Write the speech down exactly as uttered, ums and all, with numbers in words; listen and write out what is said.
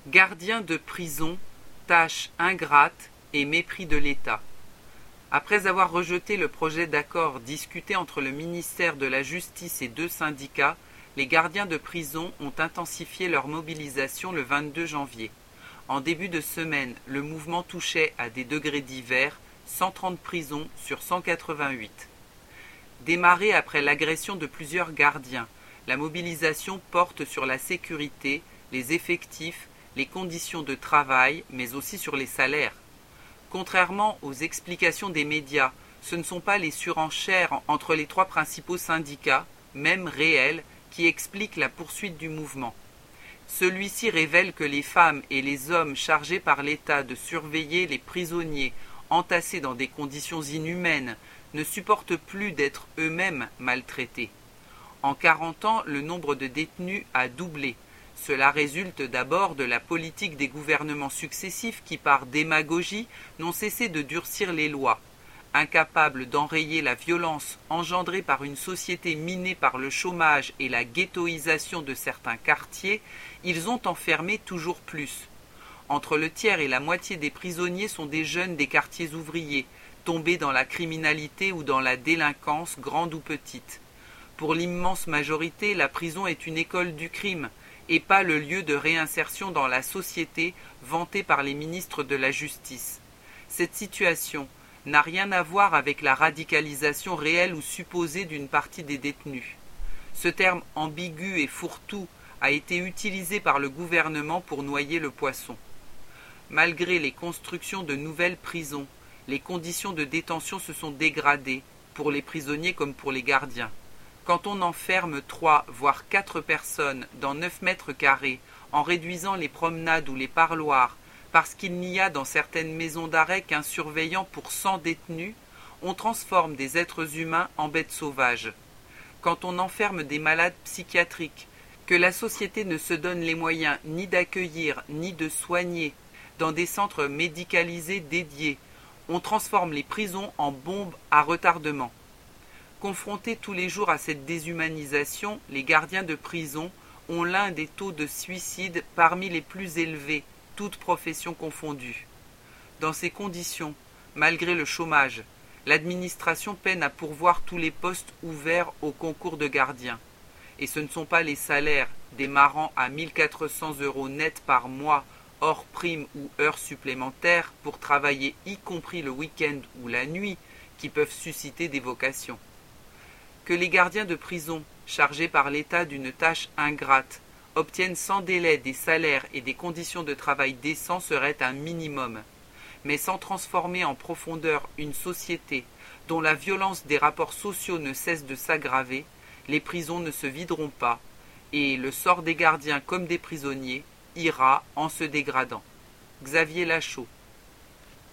Gardiens de prison, tâches ingrates et mépris de l'État. Après avoir rejeté le projet d'accord discuté entre le ministère de la Justice et deux syndicats, les gardiens de prison ont intensifié leur mobilisation le vingt-deux janvier. En début de semaine, le mouvement touchait à des degrés divers cent trente prisons sur cent quatre-vingt-huit. Démarrée après l'agression de plusieurs gardiens, la mobilisation porte sur la sécurité, les effectifs, les conditions de travail, mais aussi sur les salaires. Contrairement aux explications des médias, ce ne sont pas les surenchères entre les trois principaux syndicats, même réels, qui expliquent la poursuite du mouvement. Celui-ci révèle que les femmes et les hommes chargés par l'État de surveiller les prisonniers entassés dans des conditions inhumaines ne supportent plus d'être eux-mêmes maltraités. En quarante ans, le nombre de détenus a doublé. Cela résulte d'abord de la politique des gouvernements successifs qui, par démagogie, n'ont cessé de durcir les lois. Incapables d'enrayer la violence engendrée par une société minée par le chômage et la ghettoisation de certains quartiers, ils ont enfermé toujours plus. Entre le tiers et la moitié des prisonniers sont des jeunes des quartiers ouvriers, tombés dans la criminalité ou dans la délinquance, grande ou petite. Pour l'immense majorité, la prison est une école du crime, et pas le lieu de réinsertion dans la société vanté par les ministres de la Justice. Cette situation n'a rien à voir avec la radicalisation réelle ou supposée d'une partie des détenus. Ce terme ambigu et fourre-tout a été utilisé par le gouvernement pour noyer le poisson. Malgré les constructions de nouvelles prisons, les conditions de détention se sont dégradées, pour les prisonniers comme pour les gardiens. Quand on enferme trois, voire quatre personnes dans neuf mètres carrés, en réduisant les promenades ou les parloirs, parce qu'il n'y a dans certaines maisons d'arrêt qu'un surveillant pour cent détenus, on transforme des êtres humains en bêtes sauvages. Quand on enferme des malades psychiatriques, que la société ne se donne les moyens ni d'accueillir ni de soigner, dans des centres médicalisés dédiés, on transforme les prisons en bombes à retardement. Confrontés tous les jours à cette déshumanisation, les gardiens de prison ont l'un des taux de suicide parmi les plus élevés, toutes professions confondues. Dans ces conditions, malgré le chômage, l'administration peine à pourvoir tous les postes ouverts au concours de gardiens. Et ce ne sont pas les salaires démarrant à mille quatre cents euros net par mois, hors primes ou heures supplémentaires, pour travailler y compris le week-end ou la nuit, qui peuvent susciter des vocations. Que les gardiens de prison, chargés par l'État d'une tâche ingrate, obtiennent sans délai des salaires et des conditions de travail décents serait un minimum. Mais sans transformer en profondeur une société dont la violence des rapports sociaux ne cesse de s'aggraver, les prisons ne se videront pas, et le sort des gardiens comme des prisonniers ira en se dégradant. Xavier Lachaud.